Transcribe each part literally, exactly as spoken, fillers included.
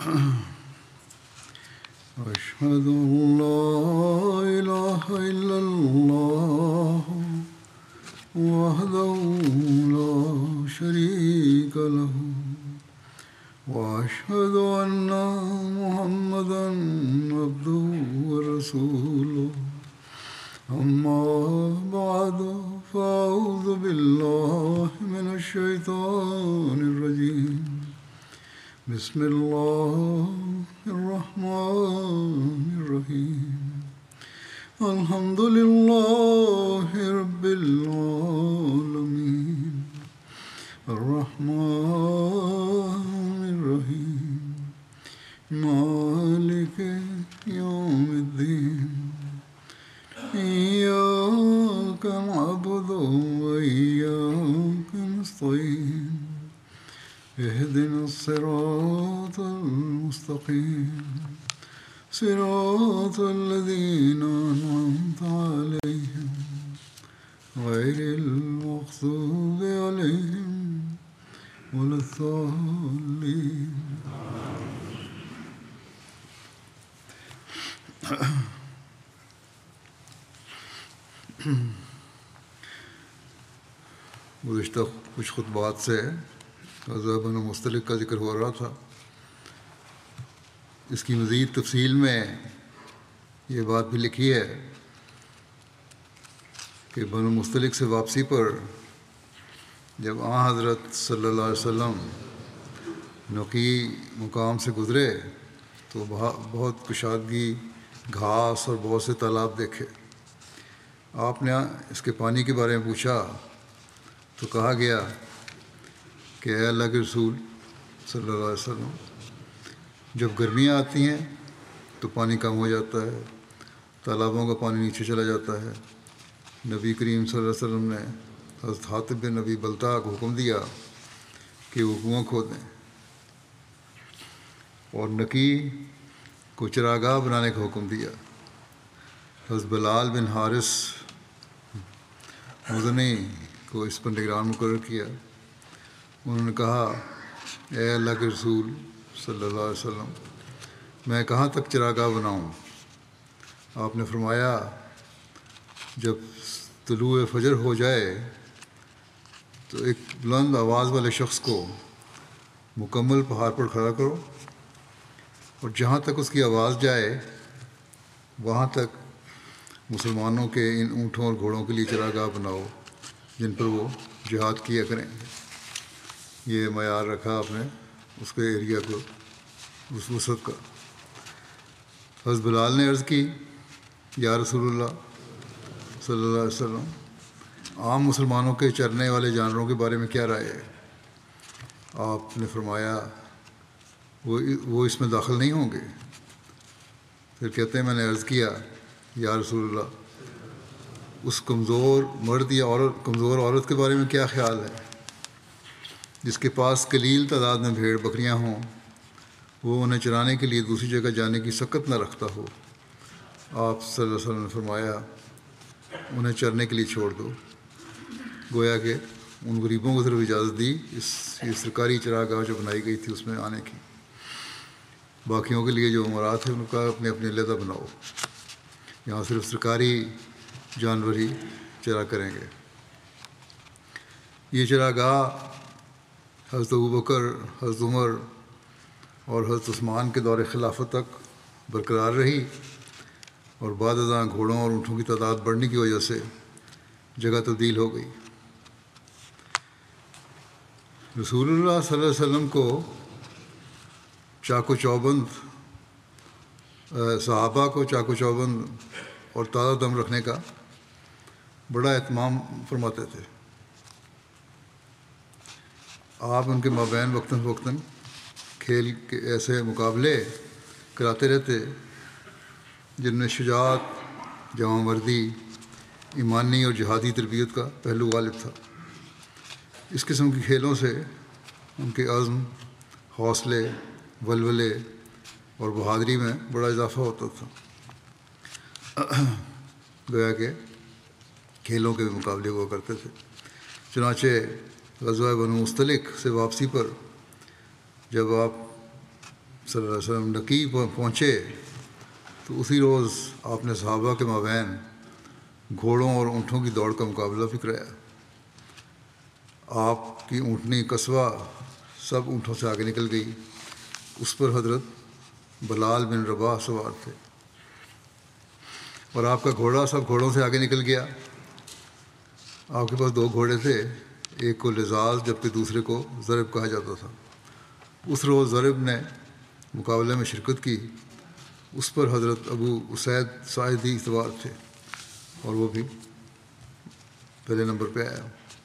أشهد أن لا إله إلا الله وحده لا شريك له وأشهد أن محمدا عبده ورسوله أما بعد فأعوذ بالله من الشيطان الرجيم بسم الله الرحمن الرحيم الحمد لله رب العالمين الرحمن الرحيم مالك يوم الدين إياك نعبد وإياك نستعين اهدنا الصراط المستقيم صراط الذين أنعمت عليهم غير المغضوب عليهم ولا الضالين. گزشتہ کچھ خطبات سے غزوہ بنو مستلق کا ذکر ہو رہا تھا. اس کی مزید تفصیل میں یہ بات بھی لکھی ہے کہ بنو مستلق سے واپسی پر جب آن حضرت صلی اللہ علیہ وسلم نقی مقام سے گزرے تو بہت کشادگی، گھاس اور بہت سے تالاب دیکھے. آپ نے اس کے پانی کے بارے میں پوچھا تو کہا گیا کہ اے اللہ کے رسول صلی اللہ علیہ وسلم، جب گرمیاں آتی ہیں تو پانی کم ہو جاتا ہے، تالابوں کا پانی نیچے چلا جاتا ہے. نبی کریم صلی اللہ علیہ وسلم نے حضرت حاطب بن نبی بلتع کو حکم دیا کہ وہ کنواں کھودیں اور نکی کو چراگاہ بنانے کا حکم دیا. حضرت بلال بن حارث مزنی کو اس پر نگران مقرر کیا. انہوں نے کہا اے اللہ کے رسول صلی اللہ علیہ وسلم، میں کہاں تک چراگاہ بناؤں؟ آپ نے فرمایا جب طلوع فجر ہو جائے تو ایک بلند آواز والے شخص کو مکمل پہاڑ پر کھڑا کرو اور جہاں تک اس کی آواز جائے وہاں تک مسلمانوں کے ان اونٹوں اور گھوڑوں کے لیے چراگاہ بناؤ جن پر وہ جہاد کیا کریں. یہ معیار رکھا آپ نے اس کے ایریا کو، اس وسعت کا. حضرت بلال نے عرض کی یا رسول اللہ صلی اللہ علیہ وسلم، عام مسلمانوں کے چرنے والے جانوروں کے بارے میں کیا رائے ہے؟ آپ نے فرمایا وہ وہ اس میں داخل نہیں ہوں گے. پھر کہتے ہیں میں نے عرض کیا یا رسول اللہ، اس کمزور مرد یا عورت کمزور عورت کے بارے میں کیا خیال ہے جس کے پاس قلیل تعداد میں بھیڑ بکریاں ہوں، وہ انہیں چرانے کے لیے دوسری جگہ جانے کی سکت نہ رکھتا ہو؟ آپ صلی اللہ علیہ وسلم نے فرمایا انہیں چرنے کے لیے چھوڑ دو. گویا کہ ان غریبوں کو صرف اجازت دی اس یہ سرکاری چراگاہ جو بنائی گئی تھی اس میں آنے کی. باقیوں کے لیے جو امورات ہیں ان کا اپنے اپنے علیحدہ بناؤ، یہاں صرف سرکاری جانور ہی چرا کریں گے. یہ چراگاہ حضرت ابوبکر، حضرت عمر اور حضرت عثمان کے دور خلافت تک برقرار رہی اور بعد ازاں گھوڑوں اور اونٹوں کی تعداد بڑھنے کی وجہ سے جگہ تبدیل ہو گئی. رسول اللہ صلی اللہ علیہ وسلم کو چاق و چوبند صحابہ کو چاق و چوبند اور تازہ دم رکھنے کا بڑا اہتمام فرماتے تھے. آپ ان کے مابین وقتاً فوقتاً کھیل کے ایسے مقابلے کراتے رہتے جن میں شجاعت، جوان مردی، ایمانی اور جہادی تربیت کا پہلو غالب تھا. اس قسم کے کھیلوں سے ان کے عزم، حوصلے، ولولے اور بہادری میں بڑا اضافہ ہوتا تھا. گویا کہ کھیلوں کے بھی مقابلے ہوا کرتے تھے. چنانچہ غزوہ بنو مستلق سے واپسی پر جب آپ صلی اللہ علیہ وسلم نکی پہنچے تو اسی روز آپ نے صحابہ کے مابین گھوڑوں اور اونٹوں کی دوڑ کا مقابلہ بھی کرایا۔ آپ کی اونٹنی قصبہ سب اونٹوں سے آگے نکل گئی، اس پر حضرت بلال بن رباح سوار تھے، اور آپ کا گھوڑا سب گھوڑوں سے آگے نکل گیا۔ آپ کے پاس دو گھوڑے تھے، ایک کو لزاز جبکہ دوسرے کو ضرب کہا جاتا تھا۔ اس روز ضرب نے مقابلے میں شرکت کی، اس پر حضرت ابو اسید ساعدی سوار تھے اور وہ بھی پہلے نمبر پہ آیا۔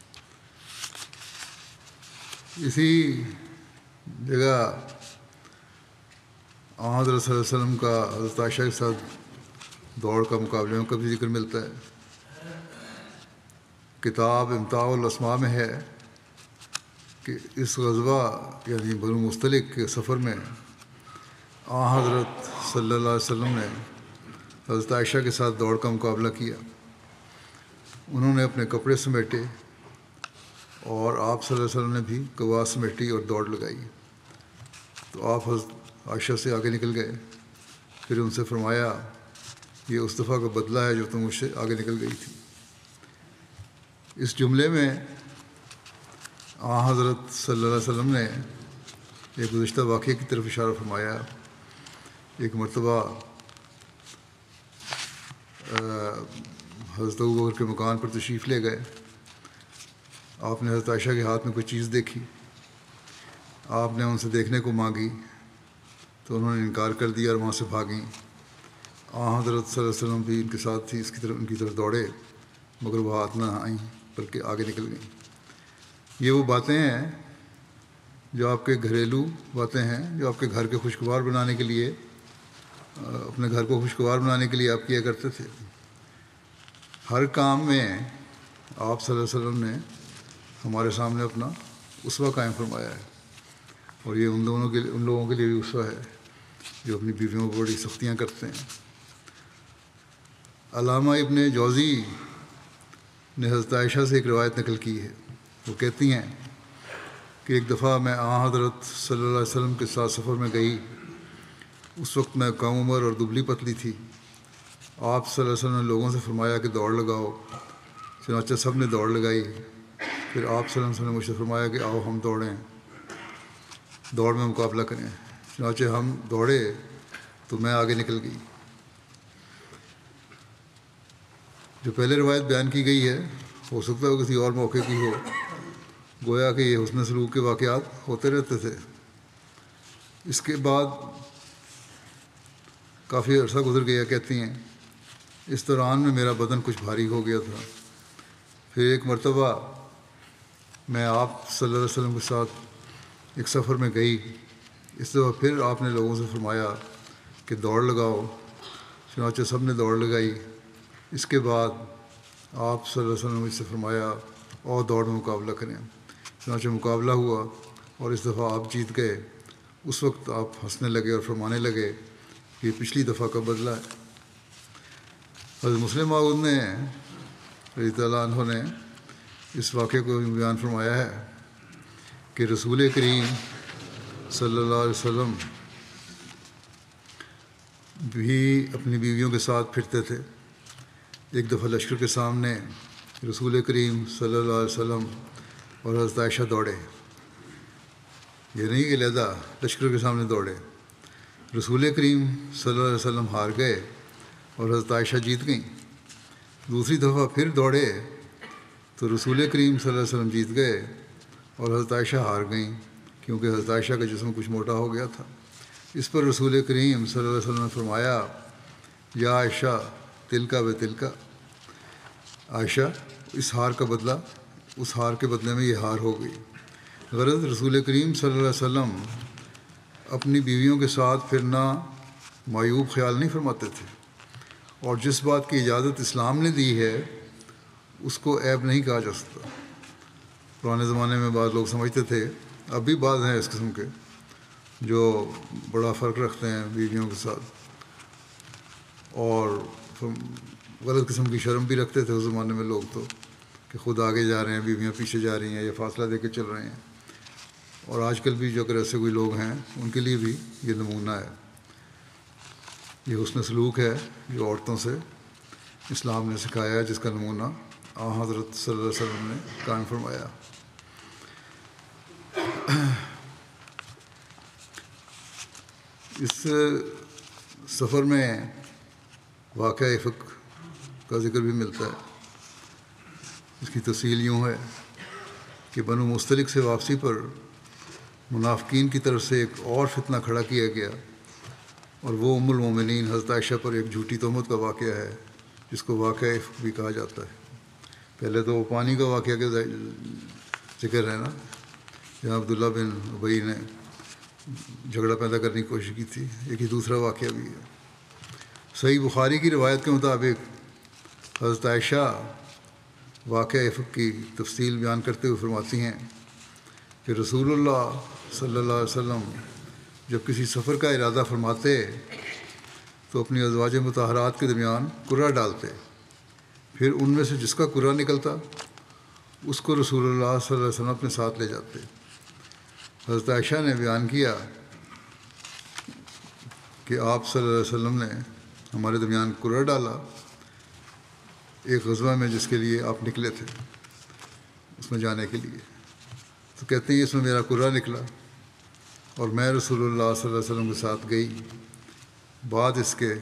اسی جگہ آن حضرت صلی اللہ علیہ وسلم کا حضرت عائشہ کے ساتھ دوڑ کا مقابلے میں کبھی ذکر ملتا ہے۔ کتاب امتاع الاسماء میں ہے کہ اس غزوہ یعنی بنو مستلق کے سفر میں آن حضرت صلی اللہ علیہ وسلم نے حضرت عائشہ کے ساتھ دوڑ کا مقابلہ کیا۔ انہوں نے اپنے کپڑے سمیٹے اور آپ صلی اللہ علیہ وسلم نے بھی قوا سمیٹی اور دوڑ لگائی، تو آپ حضرت عائشہ سے آگے نکل گئے، پھر ان سے فرمایا یہ اس دفعہ کا بدلہ ہے جو تم مجھ سے آگے نکل گئی تھی۔ اس جملے میں آن حضرت صلی اللہ علیہ وسلم نے ایک گزشتہ واقعے کی طرف اشارہ فرمایا۔ ایک مرتبہ حضرت ابوبکر کے مکان پر تشریف لے گئے، آپ نے حضرت عائشہ کے ہاتھ میں کوئی چیز دیکھی، آپ نے ان سے دیکھنے کو مانگی تو انہوں نے انکار کر دیا اور وہاں سے بھاگیں۔ آن حضرت صلی اللہ علیہ وسلم بھی ان کے ساتھ تھی، اس کی طرف ان کی طرف دوڑے مگر وہ ہاتھ نہ آئیں بلکہ آگے نکل گئیں۔ یہ وہ باتیں ہیں جو آپ کے گھریلو باتیں ہیں جو آپ کے گھر کے خوشگوار بنانے کے لیے اپنے گھر کو خوشگوار بنانے کے لیے آپ کیا کرتے تھے۔ ہر کام میں آپ صلی اللہ علیہ وسلم نے ہمارے سامنے اپنا اسوہ قائم فرمایا ہے، اور یہ ان دونوں کے ان لوگوں کے لیے بھی اسوہ ہے جو اپنی بیویوں کو بڑی سختیاں کرتے ہیں۔ علامہ ابن جوزی نے حضرت عائشہ سے ایک روایت نقل کی ہے، وہ کہتی ہیں کہ ایک دفعہ میں آن حضرت صلی اللہ علیہ وسلم کے ساتھ سفر میں گئی، اس وقت میں کم عمر اور دبلی پتلی تھی۔ آپ صلی اللہ علیہ وسلم نے لوگوں سے فرمایا کہ دوڑ لگاؤ، چنانچہ سب نے دوڑ لگائی۔ پھر آپ صلی اللہ علیہ وسلم نے مجھ سے فرمایا کہ آؤ ہم دوڑیں، دوڑ میں مقابلہ کریں۔ چنانچہ ہم دوڑے تو میں آگے نکل گئی۔ جو پہلے روایت بیان کی گئی ہے ہو سکتا ہے کسی اور موقع کی ہو، گویا کہ یہ حسن سلوک کے واقعات ہوتے رہتے تھے۔ اس کے بعد کافی عرصہ گزر گیا، کہتی ہیں اس دوران میں میرا بدن کچھ بھاری ہو گیا تھا۔ پھر ایک مرتبہ میں آپ صلی اللہ علیہ وسلم کے ساتھ ایک سفر میں گئی، اس دفعہ پھر آپ نے لوگوں سے فرمایا کہ دوڑ لگاؤ، چنانچہ سب نے دوڑ لگائی۔ اس کے بعد آپ صلی اللہ علیہ وسلم نے مجھ سے فرمایا اور دوڑ میں مقابلہ کریں، چنانچہ مقابلہ ہوا اور اس دفعہ آپ جیت گئے۔ اس وقت آپ ہنسنے لگے اور فرمانے لگے کہ یہ پچھلی دفعہ کا بدلہ ہے۔ حضرت مسلم موعود نے رضی اللہ عنہ نے اس واقعے کو بیان فرمایا ہے کہ رسول کریم صلی اللہ علیہ وسلم بھی اپنی بیویوں کے ساتھ پھرتے تھے۔ ایک دفعہ لشکر کے سامنے رسول کریم صلی اللہ علیہ وسلم اور حضرت عائشہ دوڑے، یہ نہیں کہ علیحدہ لشکر کے سامنے دوڑے۔ رسول کریم صلی اللہ علیہ وسلم ہار گئے اور حضرت عائشہ جیت گئیں۔ دوسری دفعہ پھر دوڑے تو رسول کریم صلی اللہ علیہ وسلم جیت گئے اور حضرت عائشہ ہار گئیں، کیونکہ حضرت عائشہ کا جسم کچھ موٹا ہو گیا تھا۔ اس پر رسول کریم صلی اللہ علیہ وسلم نے فرمایا یا عائشہ تل کا بے تل کا، عائشہ اس ہار کا بدلہ اس ہار کے بدلے میں یہ ہار ہو گئی۔ غرض رسول کریم صلی اللہ علیہ وسلم اپنی بیویوں کے ساتھ پھرنا معیوب خیال نہیں فرماتے تھے، اور جس بات کی اجازت اسلام نے دی ہے اس کو عیب نہیں کہا جا سکتا۔ پرانے زمانے میں بعض لوگ سمجھتے تھے، اب بھی بعض ہیں اس قسم کے جو بڑا فرق رکھتے ہیں بیویوں کے ساتھ، اور غلط قسم کی شرم بھی رکھتے تھے اس زمانے میں لوگ تو، کہ خود آگے جا رہے ہیں بیویاں پیچھے جا رہی ہیں یا فاصلہ دے کے چل رہے ہیں۔ اور آج کل بھی جو اگر ایسے کوئی لوگ ہیں ان کے لیے بھی یہ نمونہ ہے. یہ حسن سلوک ہے جو عورتوں سے اسلام نے سکھایا ہے، جس کا نمونہ آن حضرت صلی اللہ علیہ وسلم نے قائم فرمایا. اس سفر میں واقعہ افق کا ذکر بھی ملتا ہے. اس کی تفصیل یوں ہے کہ بنو مستلق سے واپسی پر منافقین کی طرف سے ایک اور فتنہ کھڑا کیا گیا، اور وہ ام المومنین حضرت عائشہ پر ایک جھوٹی تہمت کا واقعہ ہے، جس کو واقعہ افق بھی کہا جاتا ہے. پہلے تو وہ پانی کا واقعہ کا ذکر ہے نا، جہاں عبداللہ بن ابی نے جھگڑا پیدا کرنے کی کوشش کی تھی. ایک ہی دوسرا واقعہ بھی ہے. صحیح بخاری کی روایت کے مطابق حضرت عائشہ واقعہ افق کی تفصیل بیان کرتے ہوئے فرماتی ہیں کہ رسول اللہ صلی اللہ علیہ وسلم جب کسی سفر کا ارادہ فرماتے تو اپنی ازواج مطہرات کے درمیان قرعہ ڈالتے، پھر ان میں سے جس کا قرعہ نکلتا اس کو رسول اللہ صلی اللہ علیہ وسلم اپنے ساتھ لے جاتے. حضرت عائشہ نے بیان کیا کہ آپ صلی اللہ علیہ وسلم نے ہمارے درمیان قرعہ ڈالا ایک غزوہ میں جس کے لیے آپ نکلے تھے، اس میں جانے کے لیے. تو کہتے ہیں اس میں میرا قرعہ نکلا اور میں رسول اللہ صلی اللہ علیہ وسلم کے ساتھ گئی. بعد اس کے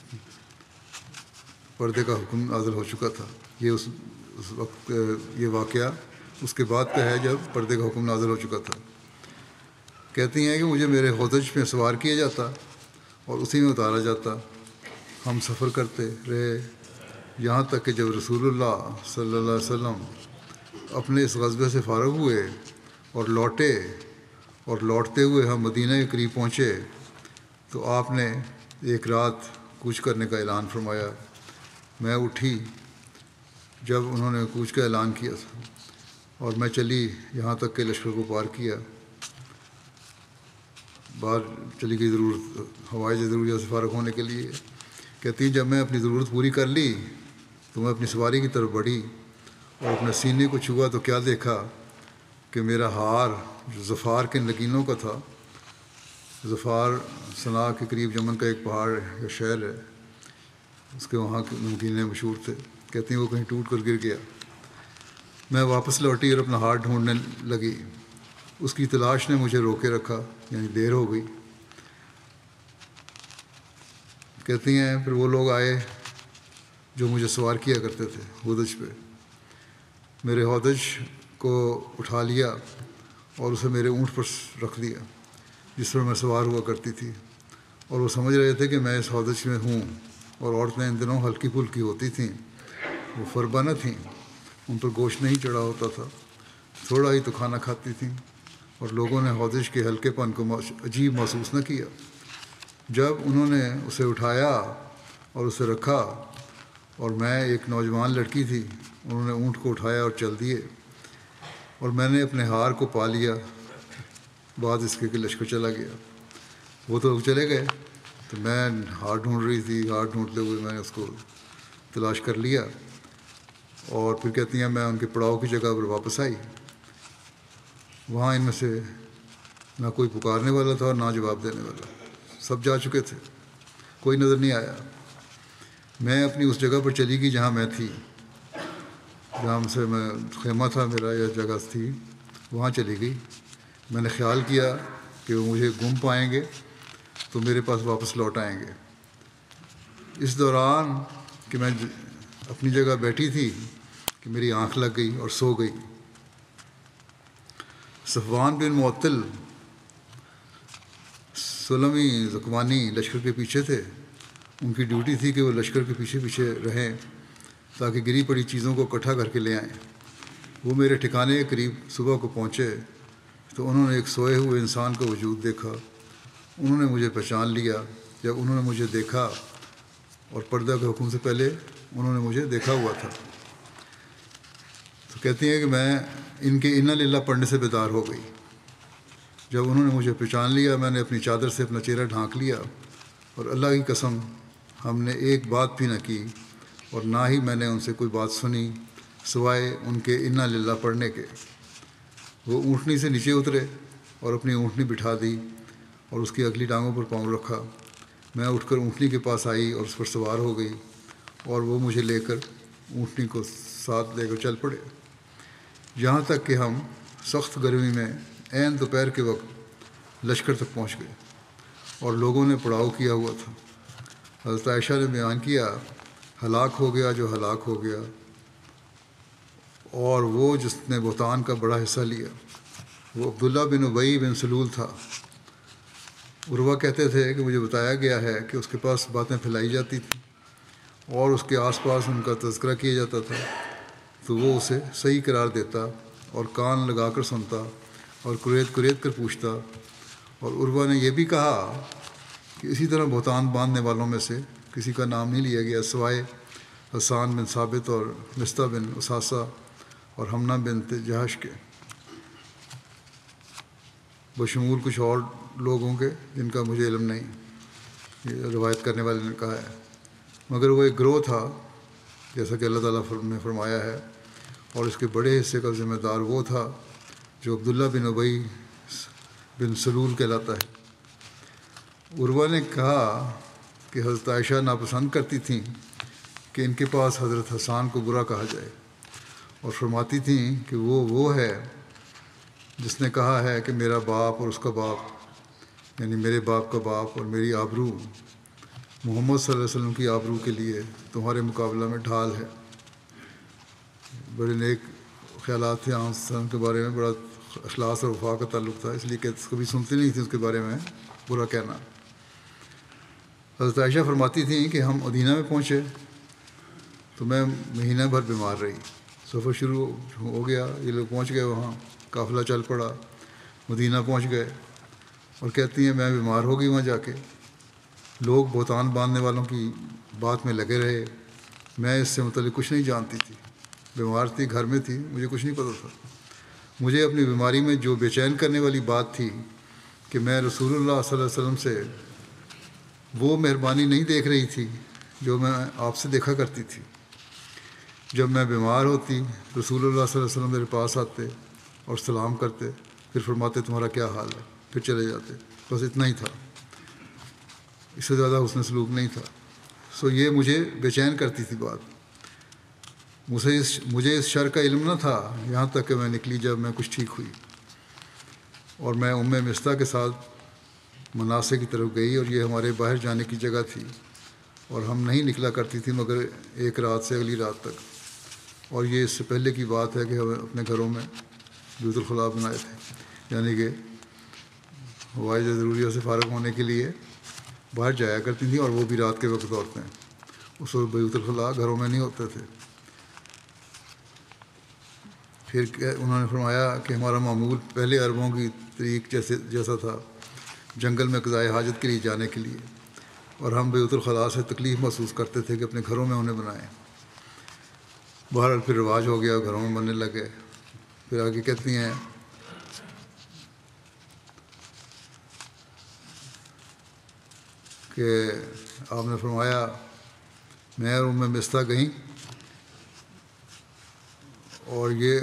پردے کا حکم نازل ہو چکا تھا. یہ اس اس وقت یہ واقعہ اس کے بعد کا ہے جب پردے کا حکم نازل ہو چکا تھا. کہتی ہیں کہ مجھے میرے ہودج میں سوار کیا جاتا اور اسی میں اتارا جاتا. ہم سفر کرتے رہے یہاں تک کہ جب رسول اللہ صلی اللہ علیہ وسلم اپنے اس غزوے سے فارغ ہوئے اور لوٹے اور لوٹتے ہوئے ہم مدینہ کے قریب پہنچے تو آپ نے ایک رات کوچ کرنے کا اعلان فرمایا. میں اٹھی جب انہوں نے کوچ کا اعلان کیا تھا اور میں چلی یہاں تک کہ لشکر کو پار کیا. باہر چلی گئی ضرورت ہوائی ضروریات سے فارغ ہونے کے لیے. کہتی جب میں اپنی ضرورت پوری کر لی تو میں اپنی سواری کی طرف بڑھی اور اپنے سینے کو چھوا تو کیا دیکھا کہ میرا ہار جو ظفار کے نگینوں کا تھا. ظفار صنعاء کے قریب یمن کا ایک پہاڑ یا شہر ہے، اس کے وہاں کے نمکینے مشہور تھے. کہتی ہیں وہ کہیں ٹوٹ کر گر گیا. میں واپس لوٹی اور اپنا ہار ڈھونڈنے لگی. اس کی تلاش نے مجھے روکے رکھا، یعنی دیر ہو گئی. کہتی ہیں پھر وہ لوگ آئے جو مجھے سوار کیا کرتے تھے ہودج پہ. میرے ہودج کو اٹھا لیا اور اسے میرے اونٹ پر رکھ دیا جس پر میں سوار ہوا کرتی تھی، اور وہ سمجھ رہے تھے کہ میں اس ہودج میں ہوں. اور عورتیں ان دنوں ہلکی پھلکی ہوتی تھیں، وہ فربانہ تھیں، ان پر گوشت نہیں چڑھا ہوتا تھا، تھوڑا ہی تو کھانا کھاتی تھیں، اور لوگوں نے ہودج کے ہلکے پن کو عجیب محسوس نہ کیا. جب انہوں نے اسے اٹھایا اور اسے رکھا اور میں ایک نوجوان لڑکی تھی، انہوں نے اونٹ کو اٹھایا اور چل دیے اور میں نے اپنے ہار کو پا لیا. بعد اس کے کہ لشکر چلا گیا. وہ تو چلے گئے تو میں ہار ڈھونڈ رہی تھی. ہار ڈھونڈتے ہوئے میں نے اس کو تلاش کر لیا اور پھر کہتی ہیں میں ان کے پڑاؤ کی جگہ پر واپس آئی. وہاں ان میں سے نہ کوئی پکارنے والا تھا اور نہ جواب دینے والا. سب جا چکے تھے، کوئی نظر نہیں آیا. میں اپنی اس جگہ پر چلی گئی جہاں میں تھی، جہاں سے میں خیمہ تھا میرا یا جگہ تھی، وہاں چلی گئی. میں نے خیال کیا کہ وہ مجھے گم پائیں گے تو میرے پاس واپس لوٹ آئیں گے. اس دوران کہ میں اپنی جگہ بیٹھی تھی کہ میری آنکھ لگ گئی اور سو گئی. صفوان بن معطل سلمی زکوانی لشکر کے پیچھے تھے. ان کی ڈیوٹی تھی کہ وہ لشکر کے پیچھے پیچھے رہیں تاکہ گری پڑی چیزوں کو اکٹھا کر کے لے آئیں. وہ میرے ٹھکانے کے قریب صبح کو پہنچے تو انہوں نے ایک سوئے ہوئے انسان کا وجود دیکھا. انہوں نے مجھے پہچان لیا. جب انہوں نے مجھے دیکھا، اور پردہ کے حکم سے پہلے انہوں نے مجھے دیکھا ہوا تھا، تو کہتی ہیں کہ میں ان کے انا للہ پڑھنے سے بیدار ہو گئی. جب انہوں نے مجھے پہچان لیا میں نے اپنی چادر سے اپنا چہرہ ڈھانک لیا، اور اللہ کی قسم ہم نے ایک بات بھی نہ کی اور نہ ہی میں نے ان سے کوئی بات سنی سوائے ان کے انا للہ پڑھنے کے. وہ اونٹنی سے نیچے اترے اور اپنی اونٹنی بٹھا دی اور اس کی اگلی ٹانگوں پر پاؤں رکھا۔ میں اٹھ کر اونٹنی کے پاس آئی اور اس پر سوار ہو گئی، اور وہ مجھے لے کر اونٹنی کو ساتھ لے کر چل پڑے، یہاں تک کہ ہم سخت گرمی میں عین دوپہر کے وقت لشکر تک پہنچ گئے اور لوگوں نے پڑاؤ کیا ہوا تھا۔ حضرت عائشہ نے بیان کیا، ہلاک ہو گیا جو ہلاک ہو گیا، اور وہ جس نے بہتان کا بڑا حصہ لیا وہ عبداللہ بن ابی بن سلول تھا۔ عروہ کہتے تھے کہ مجھے بتایا گیا ہے کہ اس کے پاس باتیں پھیلائی جاتی تھیں اور اس کے آس پاس ان کا تذکرہ کیا جاتا تھا، تو وہ اسے صحیح قرار دیتا اور کان لگا کر سنتا اور کرید کرید کر پوچھتا۔ اور عروہ نے یہ بھی کہا کہ اسی طرح بہتان باندھنے والوں میں سے کسی کا نام نہیں لیا گیا سوائے حسان بن ثابت اور مصطح بن اساسہ اور حمنہ بنت جہش کے، بشمول کچھ اور لوگوں کے جن کا مجھے علم نہیں، یہ روایت کرنے والے نے کہا ہے، مگر وہ ایک گروہ تھا جیسا کہ اللہ تعالیٰ نے فرمایا ہے، اور اس کے بڑے حصے کا ذمہ دار وہ تھا جو عبداللہ بن ابی بن سلول کہلاتا ہے۔ عروہ نے کہا کہ حضرت عائشہ ناپسند کرتی تھیں کہ ان کے پاس حضرت حسان کو برا کہا جائے، اور فرماتی تھیں کہ وہ وہ ہے جس نے کہا ہے کہ میرا باپ اور اس کا باپ، یعنی میرے باپ کا باپ اور میری آبرو محمد صلی اللہ علیہ وسلم کی آبرو کے لیے تمہارے مقابلہ میں ڈھال ہے۔ بڑے نیک خیالات تھے آن وسلم کے بارے میں، بڑا اخلاص اور وفا کا تعلق تھا، اس لیے کہ کبھی سنتی نہیں تھی اس کے بارے میں برا کہنا۔ حضرت عائشہ فرماتی تھیں کہ ہم مدینہ میں پہنچے تو میں مہینہ بھر بیمار رہی، سفر شروع ہو گیا، یہ لوگ پہنچ گئے، وہاں قافلہ چل پڑا، مدینہ پہنچ گئے، اور کہتی ہیں میں بیمار ہو گئی وہاں جا کے، لوگ بہتان باندھنے والوں کی بات میں لگے رہے، میں اس سے متعلق کچھ نہیں جانتی تھی، بیمار تھی، گھر میں تھی، مجھے کچھ نہیں پتہ تھا۔ مجھے اپنی بیماری میں جو بے چین کرنے والی بات تھی کہ میں رسول اللہ صلی اللہ علیہ وسلم سے وہ مہربانی نہیں دیکھ رہی تھی جو میں آپ سے دیکھا کرتی تھی۔ جب میں بیمار ہوتی رسول اللہ صلی اللہ علیہ وسلم میرے پاس آتے اور سلام کرتے، پھر فرماتے تمہارا کیا حال ہے، پھر چلے جاتے، بس اتنا ہی تھا، اس سے زیادہ حسن سلوک نہیں تھا۔ سو یہ مجھے بے چین کرتی تھی بات، مجھے اس مجھے اس شر کا علم نہ تھا یہاں تک کہ میں نکلی جب میں کچھ ٹھیک ہوئی، اور میں ام مصطح کے ساتھ مناسے کی طرف گئی، اور یہ ہمارے باہر جانے کی جگہ تھی، اور ہم نہیں نکلا کرتی تھی مگر ایک رات سے اگلی رات تک، اور یہ اس سے پہلے کی بات ہے کہ ہم اپنے گھروں میں بیت الخلاء بنائے تھے، یعنی کہ حوائج ضروریات سے فارغ ہونے کے لیے باہر جایا کرتی تھیں، اور وہ بھی رات کے وقت عورتیں، اس وقت بیت الخلاء گھروں میں نہیں ہوتے تھے۔ پھر انہوں نے فرمایا کہ ہمارا معمول پہلے عربوں کی طریق جیسے جیسا تھا، جنگل میں قضائے حاجت کے لیے جانے کے لیے، اور ہم بیت الخلاء سے تکلیف محسوس کرتے تھے کہ اپنے گھروں میں انہیں بنائیں۔ بہرحال پھر رواج ہو گیا، گھروں میں بننے لگے۔ پھر آگے کہتی ہیں کہ آپ نے فرمایا میں اور ام مصطح گئیں، اور یہ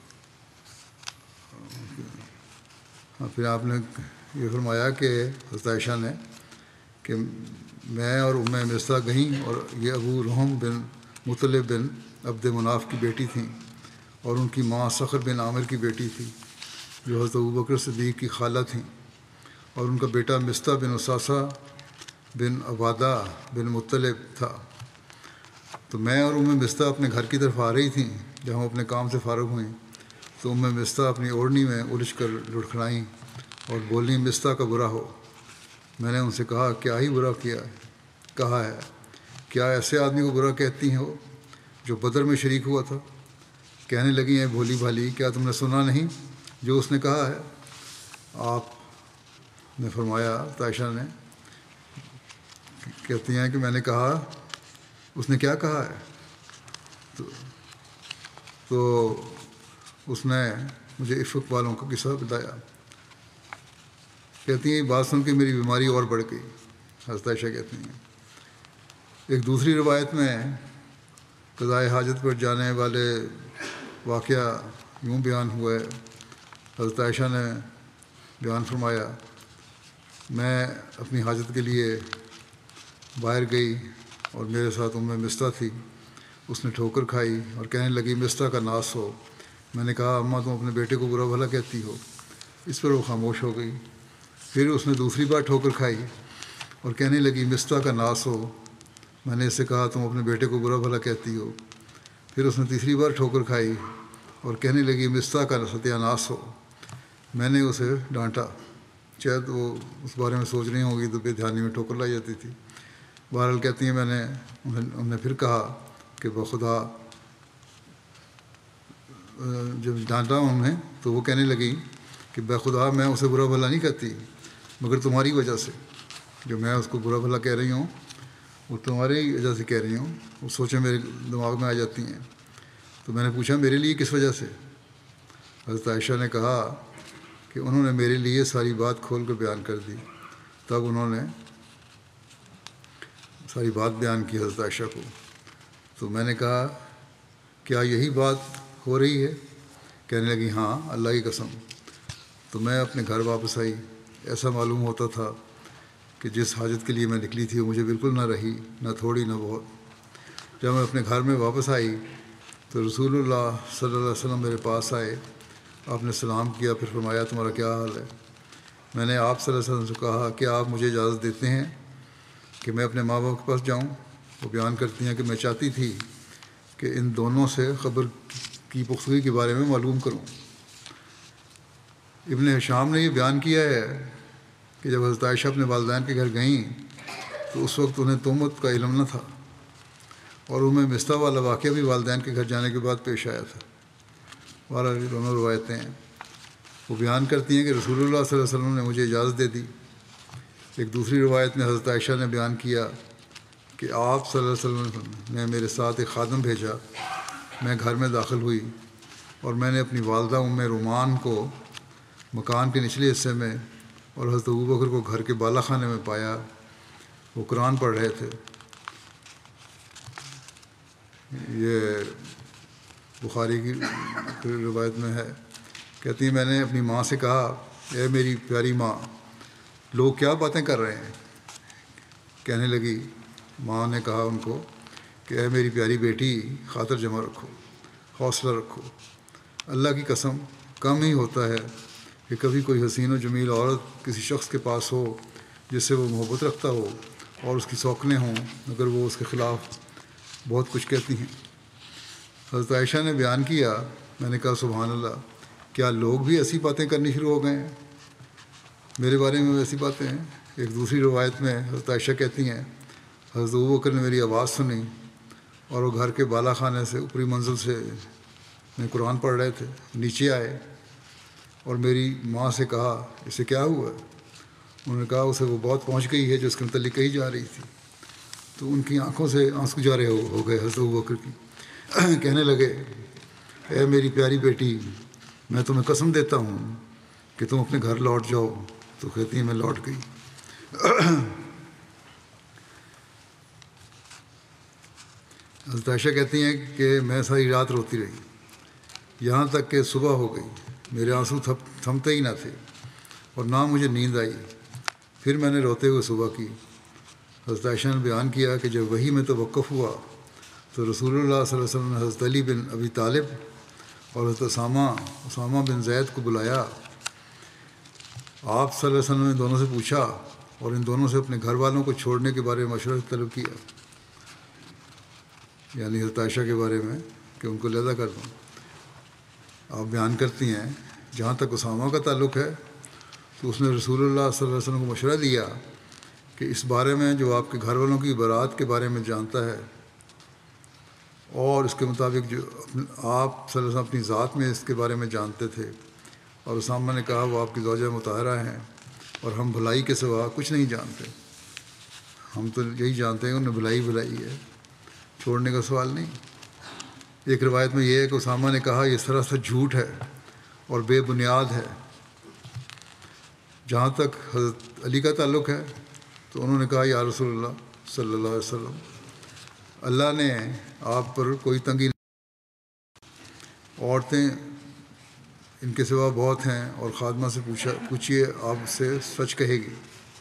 پھر آپ نے یہ فرمایا کہ حضرت عائشہ نے کہ میں اور ام مصطح گئیں، اور یہ ابو رحم بن مطلب بن عبد مناف کی بیٹی تھیں، اور ان کی ماں صخر بن عامر کی بیٹی تھی جو حضرت ابوبکر صدیق کی خالہ تھیں، اور ان کا بیٹا مصطح بن اساسہ بن عبادہ بن مطلب تھا۔ تو میں اور ام مصطح اپنے گھر کی طرف آ رہی تھیں، جب ہم اپنے کام سے فارغ ہوئیں تو ام مصطح اپنی اوڑھنی میں الجھ کر لڑکھڑائیں اور بولیں مصطح کا برا ہو۔ میں نے ان سے کہا کیا ہی برا کیا ہے کہا ہے، کیا ایسے آدمی کو برا کہتی ہو جو بدر میں شریک ہوا تھا؟ کہنے لگی ہیں بھولی بھالی کیا تم نے سنا نہیں جو اس نے کہا ہے؟ آپ نے فرمایا، عائشہ نے کہتی ہیں کہ میں نے کہا اس نے کیا کہا ہے؟ تو, تو اس نے مجھے افق والوں کا قصہ بتایا۔ کہتی ہیں بات سن کے میری بیماری اور بڑھ گئی، حضرت عائشہ کہتی ہیں۔ ایک دوسری روایت میں قضائے حاجت پر جانے والے واقعہ یوں بیان ہوا ہے، حضرت عائشہ نے بیان فرمایا، میں اپنی حاجت کے لیے باہر گئی اور میرے ساتھ ام مستہ تھی۔ اس نے ٹھوکر کھائی اور کہنے لگی مستہ کا ناس ہو۔ میں نے کہا اماں تم اپنے بیٹے کو برا بھلا کہتی ہو۔ اس پر وہ خاموش ہو گئی۔ پھر اس نے دوسری بار ٹھوکر کھائی اور کہنے لگی مستہ کا ناس ہو۔ میں نے اس سے کہا تم اپنے بیٹے کو برا بھلا کہتی ہو۔ پھر اس نے تیسری بار ٹھوکر کھائی اور کہنے لگی مستہ کا ستیہ ناس ہو۔ میں نے اسے ڈانٹا، شاید وہ اس بارے میں سوچ رہی ہوگی تو بے دھیانی میں ٹھوکر لائی جاتی تھی۔ بہرحال کہتی ہیں میں نے انہوں نے پھر کہا کہ بخدا جب ڈانٹا انہوں نے تو وہ کہنے لگی کہ بخدا میں اسے برا بھلا نہیں کہتی مگر تمہاری وجہ سے، جو میں اس کو برا بھلا کہہ رہی ہوں وہ تمہاری وجہ سے کہہ رہی ہوں، وہ سوچیں میرے دماغ میں آ جاتی ہیں۔ تو میں نے پوچھا میرے لیے کس وجہ سے؟ حضرت عائشہ نے کہا کہ انہوں نے میرے لیے ساری بات کھول کر بیان کر دی۔ تب انہوں نے ساری بات بیان کی حضرت عائشہ کو۔ تو میں نے کہا کیا یہی بات ہو رہی ہے؟ کہنے لگی ہاں اللہ کی قسم۔ تو میں اپنے گھر واپس آئی۔ ایسا معلوم ہوتا تھا کہ جس حاجت کے لیے میں نکلی تھی وہ مجھے بالکل نہ رہی، نہ تھوڑی نہ بہت۔ جب میں اپنے گھر میں واپس آئی تو رسول اللہ صلی اللہ علیہ وسلم میرے پاس آئے۔ آپ نے سلام کیا، پھر فرمایا تمہارا کیا حال ہے؟ میں نے آپ صلی اللہ علیہ وسلم سے کہا کہ آپ مجھے اجازت دیتے ہیں کہ میں اپنے ماں باپ کے پاس جاؤں؟ وہ بیان کرتی ہیں کہ میں چاہتی تھی کہ ان دونوں سے خبر کی پختگی کے بارے میں معلوم کروں۔ ابن ہشام نے یہ بیان کیا ہے کہ جب حضرت عائشہ اپنے والدین کے گھر گئیں تو اس وقت انہیں تہمت کا علم نہ تھا، اور ام مستہ والا واقعہ بھی والدین کے گھر جانے کے بعد پیش آیا تھا۔ بہرحال دونوں روایتیں ہیں۔ وہ بیان کرتی ہیں کہ رسول اللہ صلی اللہ علیہ وسلم نے مجھے اجازت دے دی۔ ایک دوسری روایت میں حضرت عائشہ نے بیان کیا کہ آپ صلی اللہ علیہ وسلم نے میرے ساتھ ایک خادم بھیجا۔ میں گھر میں داخل ہوئی اور میں نے اپنی والدہ ام رومان کو مکان کے نچلے حصے میں اور حضرت ابوبکر کو گھر کے بالا خانے میں پایا۔ وہ قرآن پڑھ رہے تھے۔ یہ بخاری کی روایت میں ہے۔ کہتی ہیں میں نے اپنی ماں سے کہا اے میری پیاری ماں، لوگ کیا باتیں کر رہے ہیں؟ کہنے لگی، ماں نے کہا ان کو کہ اے میری پیاری بیٹی، خاطر جمع رکھو، حوصلہ رکھو۔ اللہ کی قسم کم ہی ہوتا ہے کہ کبھی کوئی حسین و جمیل عورت کسی شخص کے پاس ہو جس سے وہ محبت رکھتا ہو اور اس کی سوکنیں ہوں، مگر وہ اس کے خلاف بہت کچھ کہتی ہیں۔ حضرت عائشہ نے بیان کیا، میں نے کہا سبحان اللہ، کیا لوگ بھی ایسی باتیں کرنی شروع ہو گئے ہیں؟ میرے بارے میں ایسی باتیں ہیں۔ ایک دوسری روایت میں حضرت عائشہ کہتی ہیں حضرت ابوبکر نے میری آواز سنی اور وہ گھر کے بالا خانے سے اوپری منزل سے میں قرآن پڑھ رہے تھے، نیچے آئے اور میری ماں سے کہا اسے کیا ہوا؟ انہوں نے کہا اسے وہ بہت پہنچ گئی ہے جو اس کے متعلق کہی جا رہی تھی۔ تو ان کی آنکھوں سے آنسو جارے ہو ہو گئے حضرت ابوبکر کی۔ کہنے لگے اے میری پیاری بیٹی، میں تمہیں قسم دیتا ہوں کہ تم اپنے گھر لوٹ جاؤ۔ تو کہتی ہیں میں لوٹ گئی۔ حضرت عائشہ کہتی ہیں کہ میں ساری رات روتی رہی یہاں تک کہ صبح ہو گئی۔ میرے آنسو تھمتے ہی نہ تھے اور نہ مجھے نیند آئی۔ پھر میں نے روتے ہوئے صبح کی۔ حضرت عائشہ نے بیان کیا کہ جب وحی میں توقف ہوا تو رسول اللہ صلی اللہ علیہ وسلم نے حضرت علی بن ابی طالب اور حضرت اسامہ اسامہ بن زید کو بلایا۔ آپ صلی اللہ علیہ وسلم نے دونوں سے پوچھا اور ان دونوں سے اپنے گھر والوں کو چھوڑنے کے بارے میں مشورہ طلب کیا، یعنی حضرت عائشہ کے بارے میں کہ ان کو علیحدہ کر دوں۔ آپ بیان کرتی ہیں جہاں تک اسامہ کا تعلق ہے تو اس نے رسول اللہ صلی اللہ علیہ وسلم کو مشورہ دیا کہ اس بارے میں جو آپ کے گھر والوں کی برات کے بارے میں جانتا ہے اور اس کے مطابق جو آپ صلی اللہ علیہ وسلم اپنی ذات میں اس کے بارے میں جانتے تھے، اور اسامہ نے کہا وہ آپ کی زوجہ مطہرہ ہیں اور ہم بھلائی کے سوا کچھ نہیں جانتے، ہم تو یہی جانتے ہیں انہیں بھلائی بھلائی ہے، چھوڑنے کا سوال نہیں۔ ایک روایت میں یہ ہے کہ اسامہ نے کہا یہ سراسر جھوٹ ہے اور بے بنیاد ہے۔ جہاں تک حضرت علی کا تعلق ہے تو انہوں نے کہا یا رسول اللہ صلی اللہ علیہ وسلم، اللہ نے آپ پر کوئی تنگی نہیں، عورتیں ان کے سوا بہت ہیں، اور خادمہ سے پوچھا پوچھیے آپ سے سچ کہے گی۔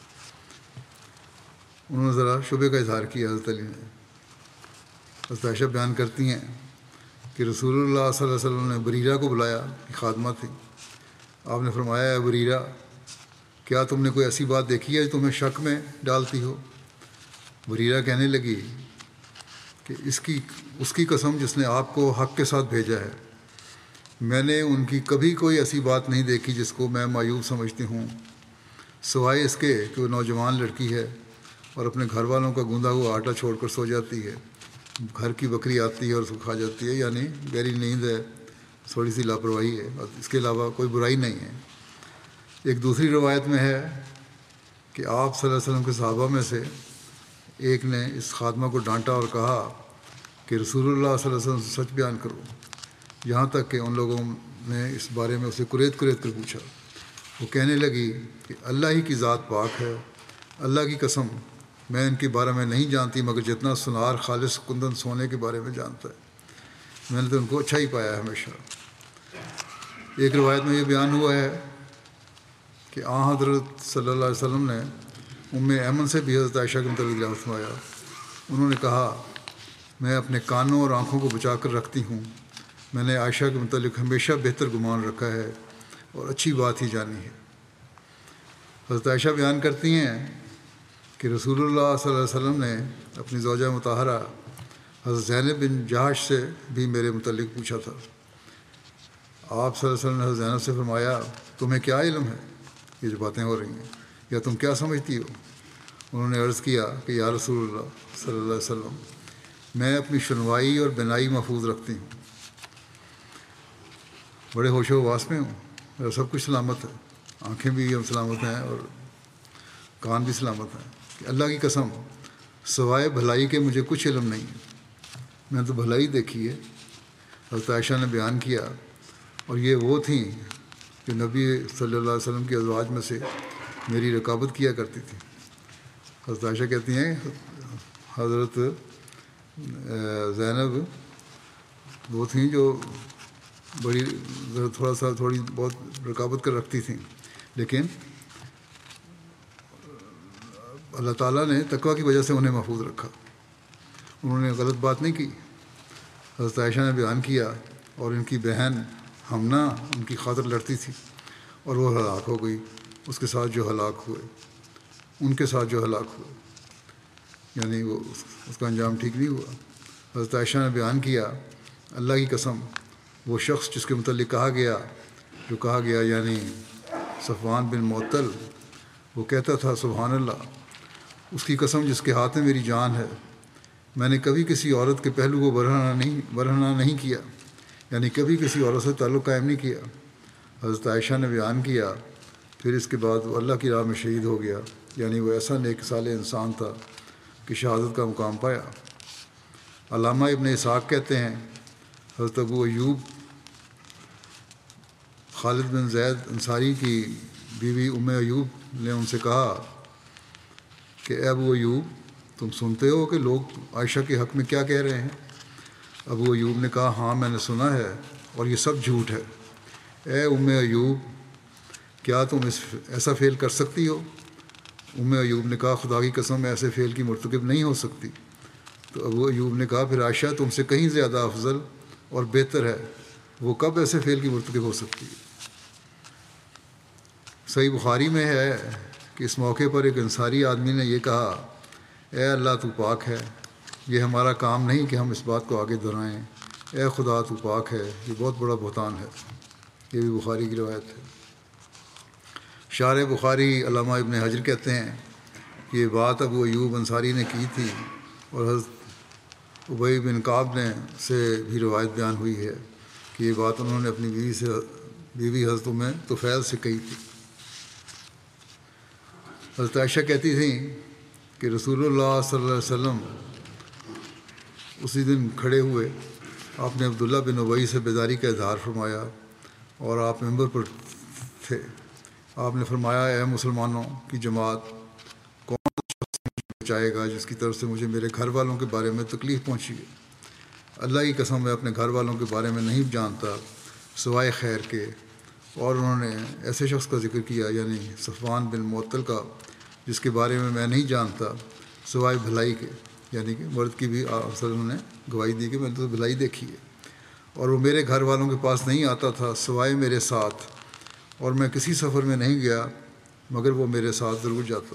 انہوں نے ذرا شبے کا اظہار کیا حضرت علی نے۔ حضرت عائشہ بیان کرتی ہیں کہ رسول اللہ صلی اللہ علیہ وسلم نے بریرہ کو بلایا، خادمہ تھی۔ آپ نے فرمایا، اے بریرہ، کیا تم نے کوئی ایسی بات دیکھی ہے جو تمہیں شک میں ڈالتی ہو؟ بریرہ کہنے لگی کہ اس کی اس کی قسم جس نے آپ کو حق کے ساتھ بھیجا ہے، میں نے ان کی کبھی کوئی ایسی بات نہیں دیکھی جس کو میں معیوب سمجھتی ہوں، سوائے اس کے کہ وہ نوجوان لڑکی ہے اور اپنے گھر والوں کا گوندا ہوا آٹا چھوڑ کر سو جاتی ہے، گھر کی بکری آتی ہے اور اس کو کھا جاتی ہے، یعنی گہری نیند ہے، تھوڑی سی لاپرواہی ہے، اور اس کے علاوہ کوئی برائی نہیں ہے۔ ایک دوسری روایت میں ہے کہ آپ صلی اللہ علیہ وسلم کے صحابہ میں سے ایک نے اس خادمہ کو ڈانٹا اور کہا کہ رسول اللہ صلی اللہ علیہ وسلم سے سچ بیان کرو، یہاں تک کہ ان لوگوں نے اس بارے میں اسے کریت کریت کر پوچھا۔ وہ کہنے لگی کہ اللہ ہی کی ذات پاک ہے، اللہ کی قسم میں ان کے بارے میں نہیں جانتی مگر جتنا سنار خالص کندن سونے کے بارے میں جانتا ہے، میں نے تو ان کو اچھا ہی پایا ہے ہمیشہ۔ ایک روایت میں یہ بیان ہوا ہے کہ آن حضرت صلی اللہ علیہ وسلم نے ام ایمن سے بھی حضرت عائشہ کے متعلق بیان فرمایا۔ انہوں نے کہا، میں اپنے کانوں اور آنکھوں کو بچا کر رکھتی ہوں، میں نے عائشہ کے متعلق ہمیشہ بہتر گمان رکھا ہے اور اچھی بات ہی جانی ہے۔ حضرت عائشہ بیان کرتی ہیں کہ رسول اللہ صلی اللہ علیہ وسلم نے اپنی زوجہ مطہرہ حضرت زینب بن جہش سے بھی میرے متعلق پوچھا تھا۔ آپ صلی اللہ علیہ وسلم نے حضرت زینب سے فرمایا، تمہیں کیا علم ہے یہ جو باتیں ہو رہی ہیں، یا تم کیا سمجھتی ہو؟ انہوں نے عرض کیا کہ یا رسول اللہ صلی اللہ علیہ وسلم، میں اپنی شنوائی اور بینائی محفوظ رکھتی ہوں، بڑے ہوش و حواس میں ہوں، میرا سب کچھ سلامت ہے، آنکھیں بھی سلامت ہیں اور کان بھی سلامت ہیں، کہ اللہ کی قسم سوائے بھلائی کے مجھے کچھ علم نہیں ہے، میں تو بھلائی دیکھی ہے۔ حضرت عائشہ نے بیان کیا، اور یہ وہ تھیں کہ نبی صلی اللہ علیہ وسلم کی ازواج میں سے میری رقابت کیا کرتی تھی۔ حضرت عائشہ کہتی ہیں حضرت زینب وہ تھیں جو بڑی تھوڑا سا تھوڑی بہت رقابت کر رکھتی تھیں، لیکن اللہ تعالیٰ نے تقویٰ کی وجہ سے انہیں محفوظ رکھا، انہوں نے غلط بات نہیں کی۔ حضرت عائشہ نے بیان کیا، اور ان کی بہن ہمنہ ان کی خاطر لڑتی تھی، اور وہ ہلاک ہو گئی، اس کے ساتھ جو ہلاک ہوئے ان کے ساتھ جو ہلاک ہوئے یعنی وہ اس کا انجام ٹھیک نہیں ہوا۔ حضرت عائشہ نے بیان کیا، اللہ کی قسم وہ شخص جس کے متعلق کہا گیا جو کہا گیا یعنی صفوان بن معطل، وہ کہتا تھا سبحان اللہ، اس کی قسم جس کے ہاتھ میں میری جان ہے، میں نے کبھی کسی عورت کے پہلو کو برہنہ نہیں برہنہ نہیں کیا، یعنی کبھی کسی عورت سے تعلق قائم نہیں کیا۔ حضرت عائشہ نے بیان کیا، پھر اس کے بعد وہ اللہ کی راہ میں شہید ہو گیا، یعنی وہ ایسا نیک صالح انسان تھا کہ شہادت کا مقام پایا۔ علامہ ابن اسحاق کہتے ہیں حضرت ابو ایوب خالد بن زید انصاری کی بیوی ام ایوب نے ان سے کہا کہ اے ابو ایوب، تم سنتے ہو کہ لوگ عائشہ کے حق میں کیا کہہ رہے ہیں؟ ابو ایوب نے کہا، ہاں میں نے سنا ہے، اور یہ سب جھوٹ ہے۔ اے ام ایوب، کیا تم اس ایسا فعل کر سکتی ہو؟ ام ایوب نے کہا، خدا کی قسم میں ایسے فعل کی مرتکب نہیں ہو سکتی۔ تو ابو ایوب نے کہا، پھر عائشہ تم سے کہیں زیادہ افضل اور بہتر ہے، وہ کب ایسے فعل کی مرتکب ہو سکتی ہے؟ صحیح بخاری میں ہے کہ اس موقع پر ایک انصاری آدمی نے یہ کہا، اے اللہ تو پاک ہے، یہ ہمارا کام نہیں کہ ہم اس بات کو آگے دہرائیں، اے خدا تو پاک ہے، یہ بہت بڑا بہتان ہے۔ یہ بھی بخاری کی روایت ہے۔ شارح بخاری علامہ ابن حجر کہتے ہیں کہ یہ بات ابو ایوب انصاری نے کی تھی، اور حضرت ابی بن کعب نے سے بھی روایت بیان ہوئی ہے کہ یہ بات انہوں نے اپنی بیوی سے بیوی حضرت ام طفیل سے کہی تھی۔ حضرت عائشہ کہتی تھیں کہ رسول اللہ صلی اللہ علیہ وسلم اسی دن کھڑے ہوئے، آپ نے عبداللہ بن ابی سے بیداری کا اظہار فرمایا، اور آپ ممبر پر تھے۔ آپ نے فرمایا، اے مسلمانوں کی جماعت، کون بچائے گا جس کی طرف سے مجھے میرے گھر والوں کے بارے میں تکلیف پہنچی ہے؟ اللہ کی قسم میں اپنے گھر والوں کے بارے میں نہیں جانتا سوائے خیر کے، اور انہوں نے ایسے شخص کا ذکر کیا یعنی صفوان بن معطل کا، جس کے بارے میں میں نہیں جانتا سوائے بھلائی کے، یعنی کہ مرد کی بھی آپ صلی اللہ علیہ وسلم نے گواہی دی کہ میں نے تو بھلائی دیکھی ہے، اور وہ میرے گھر والوں کے پاس نہیں آتا تھا سوائے میرے ساتھ، اور میں کسی سفر میں نہیں گیا مگر وہ میرے ساتھ ضرور جاتا۔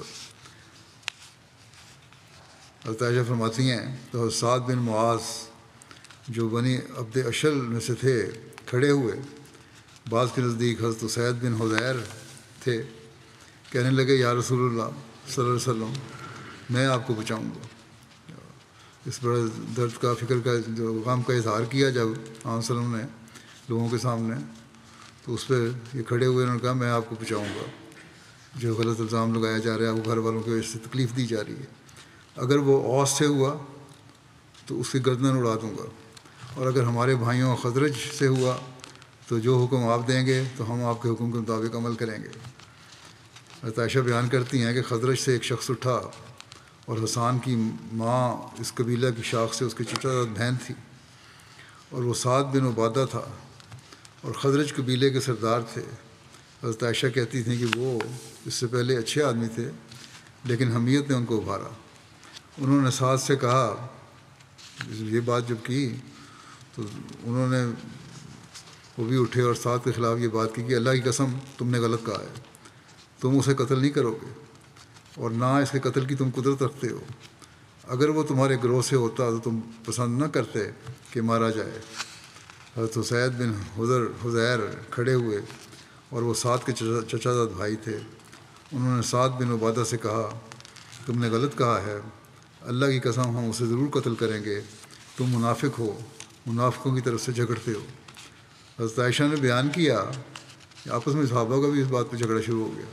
حضرت عائشہ فرماتی ہیں تو حضرت سعد بن معاذ جو بنی عبد اشل میں سے تھے کھڑے ہوئے، بعض کے نزدیک حضرت اسید بن حضیر تھے، کہنے لگے یا رسول اللہ صلی اللہ علیہ وسلم میں آپ کو بچاؤں گا۔ اس بڑے درد کا فکر کا جو غم کا اظہار کیا جب آپ صلی اللہ علیہ وسلم نے لوگوں کے سامنے، تو اس پہ یہ کھڑے ہوئے انہوں نے کہا میں آپ کو بچاؤں گا، جو غلط الزام لگایا جا رہا ہے، وہ گھر والوں کی وجہ سے تکلیف دی جا رہی ہے، اگر وہ اوس سے ہوا تو اس کی گردن اڑا دوں گا، اور اگر ہمارے بھائیوں خزرج سے ہوا تو جو حکم آپ دیں گے تو ہم آپ کے حکم کے مطابق عمل کریں گے۔ حضرت عائشہ بیان کرتی ہیں کہ خزرج سے ایک شخص اٹھا، اور حسان کی ماں اس قبیلہ کی شاخ سے اس کی چچا زاد بہن تھی، اور وہ سعد بن عبادہ تھا اور خزرج قبیلے کے سردار تھے۔ حضرت عائشہ کہتی تھیں کہ وہ اس سے پہلے اچھے آدمی تھے لیکن حمیت نے ان کو ابھارا۔ انہوں نے سعد سے کہا، یہ بات جب کی تو انہوں نے وہ بھی اٹھے اور سعد کے خلاف یہ بات کی کہ اللہ کی قسم تم نے غلط کہا ہے، تم اسے قتل نہیں کرو گے اور نہ اس کے قتل کی تم قدرت رکھتے ہو، اگر وہ تمہارے گروہ سے ہوتا تو تم پسند نہ کرتے کہ مارا جائے۔ حضرت اسید بن حضر حضیر کھڑے ہوئے اور وہ سعد کے چچا زاد بھائی تھے، انہوں نے سعد بن عبادہ سے کہا تم نے غلط کہا ہے، اللہ کی قسم ہم اسے ضرور قتل کریں گے، تم منافق ہو، منافقوں کی طرف سے جھگڑتے ہو۔ حضرت عائشہ نے بیان کیا کہ آپس میں صحابہ کا بھی اس بات پہ جھگڑا شروع ہو گیا۔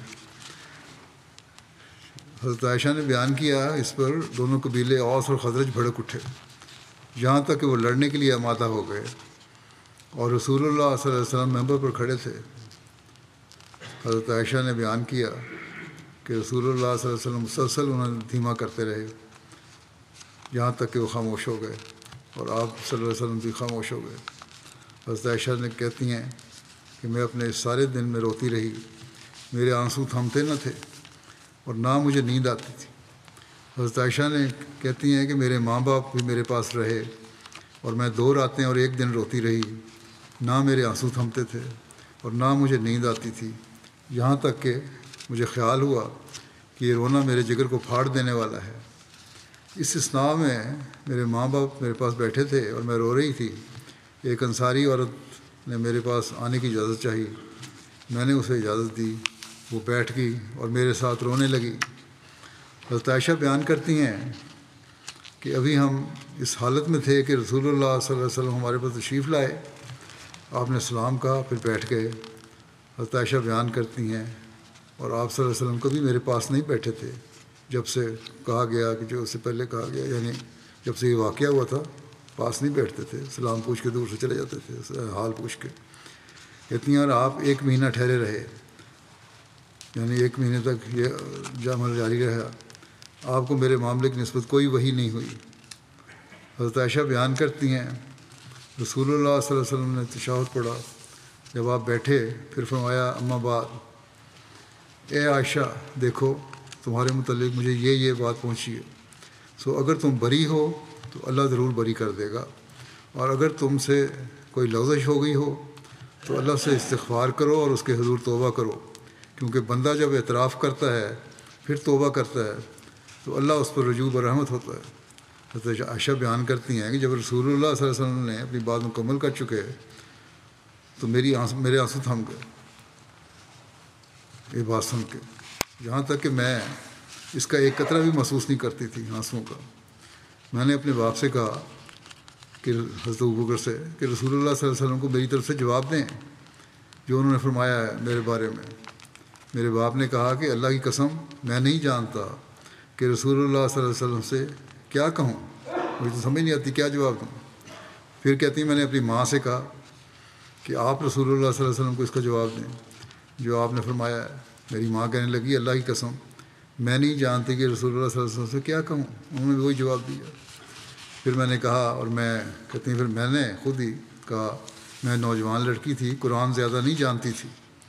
حضرت عائشہ نے بیان کیا اس پر دونوں قبیلے اوس اور خزرج بھڑک اٹھے، یہاں تک کہ وہ لڑنے کے لیے آمادہ ہو گئے، اور رسول اللہ صلی اللہ علیہ وسلم ممبر پر کھڑے تھے۔ حضرت عائشہ نے بیان کیا کہ رسول اللہ صلی اللہ علیہ وسلم مسلسل انہیں دھیما کرتے رہے یہاں تک کہ وہ خاموش ہو گئے، اور آپ صلی اللہ علیہ وسلم بھی خاموش ہو گئے۔ حضرت عائشہ نے کہتی ہیں کہ میں اپنے اس سارے دن میں روتی رہی، میرے آنسو تھمتے نہ تھے اور نہ مجھے نیند آتی تھی۔ حضرت عائشہ نے کہتی ہیں کہ میرے ماں باپ بھی میرے پاس رہے اور میں دو راتیں اور ایک دن روتی رہی، نہ میرے آنسو تھمتے تھے اور نہ مجھے نیند آتی تھی، یہاں تک کہ مجھے خیال ہوا کہ یہ رونا میرے جگر کو پھاڑ دینے والا ہے۔ اس اثناء میں میرے ماں باپ میرے پاس بیٹھے تھے اور میں رو رہی تھی، ایک انصاری عورت نے میرے پاس آنے کی اجازت چاہی، میں نے اسے اجازت دی، وہ بیٹھ گئی اور میرے ساتھ رونے لگی۔ حضرت عائشہ بیان کرتی ہیں کہ ابھی ہم اس حالت میں تھے کہ رسول اللہ صلی اللہ علیہ وسلم ہمارے پاس تشریف لائے، آپ نے سلام کہا پھر بیٹھ گئے۔ حضرت عائشہ بیان کرتی ہیں اور آپ صلی اللہ علیہ وسلم کبھی میرے پاس نہیں بیٹھے تھے جب سے کہا گیا کہ جو اس سے پہلے کہا گیا، یعنی جب سے یہ واقعہ ہوا تھا پاس نہیں بیٹھتے تھے، سلام پوچھ کے دور سے چلے جاتے تھے حال پوچھ کے۔ کہتی ہیں اور آپ ایک مہینہ ٹھہرے رہے، یعنی ایک مہینے تک یہ عمل جاری رہا، آپ کو میرے معاملے کی نسبت کوئی وحی نہیں ہوئی۔ حضرت عائشہ بیان کرتی ہیں رسول اللہ صلی اللہ علیہ وسلم نے تشہد پڑھا، جب آپ بیٹھے پھر فرمایا اما بعد، اے عائشہ دیکھو تمہارے متعلق مجھے یہ یہ بات پہنچی ہے، سو اگر تم بری ہو تو اللہ ضرور بری کر دے گا، اور اگر تم سے کوئی لغزش ہو گئی ہو تو اللہ سے استغفار کرو اور اس کے حضور توبہ کرو، کیونکہ بندہ جب اعتراف کرتا ہے پھر توبہ کرتا ہے تو اللہ اس پر رجوع برحمت ہوتا ہے۔ حضرت عائشہ بیان کرتی ہیں کہ جب رسول اللہ صلی اللہ علیہ وسلم نے اپنی بات مکمل کر چکے تو میری آنسو میرے آنسو تھم گئے یہ بات سن کے، یہاں تک کہ میں اس کا ایک قطرہ بھی محسوس نہیں کرتی تھی آنسوؤں کا۔ میں نے اپنے باپ سے کہا کہ حضرت ابوبکر سے کہ رسول اللہ صلی اللہ علیہ وسلم کو میری طرف سے جواب دیں جو انہوں نے فرمایا ہے میرے بارے میں۔ میرے باپ نے کہا کہ اللہ کی قسم میں نہیں جانتا کہ رسول اللہ صلی اللہ علیہ وسلم سے کیا کہوں، مجھے تو سمجھ نہیں آتی کیا جواب دوں۔ پھر کہتی میں نے اپنی ماں سے کہا کہ آپ رسول اللہ صلی اللہ علیہ وسلم کو اس کا جواب دیں جو آپ نے فرمایا ہے۔ میری ماں کہنے لگی اللہ کی قسم میں نہیں جانتی کہ رسول اللہ صلی اللہ علیہ وسلم سے کیا کہوں، انہوں نے وہی جواب دیا۔ پھر میں نے کہا اور میں کہتی ہیں پھر میں نے خود ہی کہا میں نوجوان لڑکی تھی، قرآن زیادہ نہیں جانتی تھی،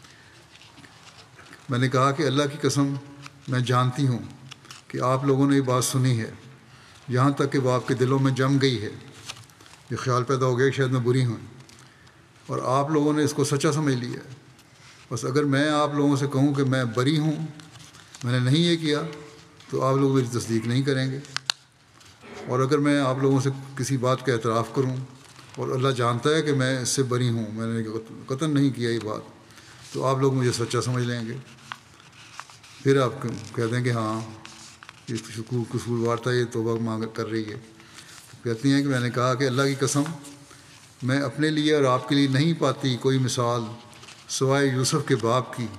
میں نے کہا کہ اللہ کی قسم میں جانتی ہوں کہ آپ لوگوں نے یہ بات سنی ہے، یہاں تک کہ وہ آپ کے دلوں میں جم گئی ہے، یہ خیال پیدا ہو گیا کہ شاید میں بری ہوں، اور آپ لوگوں نے اس کو سچا سمجھ لیا ہے۔ بس اگر میں آپ لوگوں سے کہوں کہ میں بری ہوں، میں نے نہیں یہ کیا، تو آپ لوگ میری تصدیق نہیں کریں گے، اور اگر میں آپ لوگوں سے کسی بات کا اعتراف کروں اور اللہ جانتا ہے کہ میں اس سے بری ہوں، میں نے قطعاً نہیں کیا یہ بات، تو آپ لوگ مجھے سچا سمجھ لیں گے۔ پھر آپ کہتے ہیں کہ ہاں یہ قصوروار تھا، یہ توبہ مانگ کر رہی ہے۔ کہتی ہیں کہ میں نے کہا کہ اللہ کی قسم میں اپنے لیے اور آپ کے لیے نہیں پاتی کوئی مثال سوائے یوسف کے باپ کی،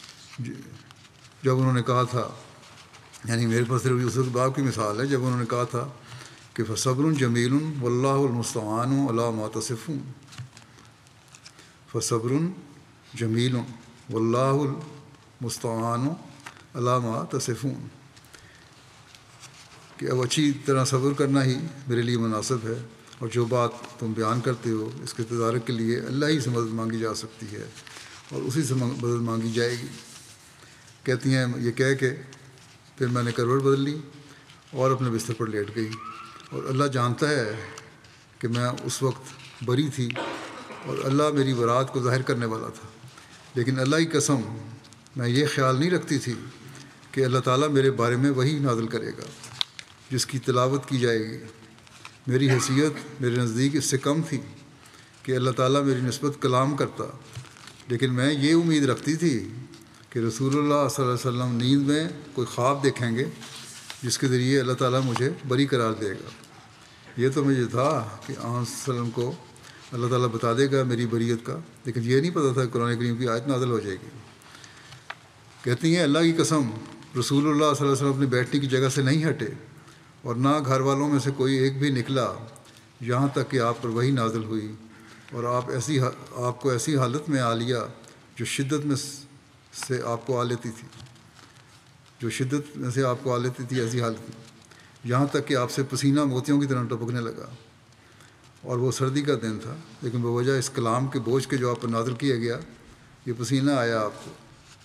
جب انہوں نے کہا تھا، یعنی میرے پاس صرف یوسف کے باپ کی مثال ہے، جب انہوں نے کہا تھا کہ فصبر جمیل واللہ المستعان علی ما تصفون، فصبر جمیل واللہ المستعان علی ما تصفون، کہ اب اچھی طرح صبر کرنا ہی میرے لیے مناسب ہے، اور جو بات تم بیان کرتے ہو اس کے تدارک کے لیے اللہ ہی سے مدد مانگی جا سکتی ہے، اور اسی سے مدد مانگی جائے گی۔ کہتی ہیں یہ کہہ کے پھر میں نے کروٹ بدل لی اور اپنے بستر پر لیٹ گئی، اور اللہ جانتا ہے کہ میں اس وقت بری تھی اور اللہ میری برات کو ظاہر کرنے والا تھا، لیکن اللہ کی قسم میں یہ خیال نہیں رکھتی تھی کہ اللہ تعالیٰ میرے بارے میں وحی نازل کرے گا جس کی تلاوت کی جائے گی۔ میری حیثیت میرے نزدیک اس سے کم تھی کہ اللہ تعالیٰ میری نسبت کلام کرتا، لیکن میں یہ امید رکھتی تھی کہ رسول اللہ صلی اللہ علیہ وسلم نیند میں کوئی خواب دیکھیں گے جس کے ذریعے اللہ تعالیٰ مجھے بری قرار دے گا۔ یہ تو مجھے تھا کہ آن صلی اللہ علیہ وسلم کو اللہ تعالیٰ بتا دے گا میری بریت کا، لیکن یہ نہیں پتہ تھا کہ قرآن کریم کی آیت نازل ہو جائے گی۔ کہتی ہیں اللہ کی قسم رسول اللہ صلی اللہ علیہ وسلم اپنی بیٹھنے کی جگہ سے نہیں ہٹے، اور نہ گھر والوں میں سے کوئی ایک بھی نکلا یہاں تک کہ آپ پر وحی نازل ہوئی، اور آپ ایسی آپ کو ایسی حالت میں آ لیا جو شدت میں سے آپ کو آ لیتی تھی جو شدت میں سے آپ کو آ لیتی تھی ایسی حالت میں، یہاں تک کہ آپ سے پسینہ موتیوں کی طرح ٹپکنے لگا، اور وہ سردی کا دن تھا، لیکن بوجہ اس کلام کے بوجھ کے جو آپ پر نازل کیا گیا یہ پسینہ آیا آپ کو۔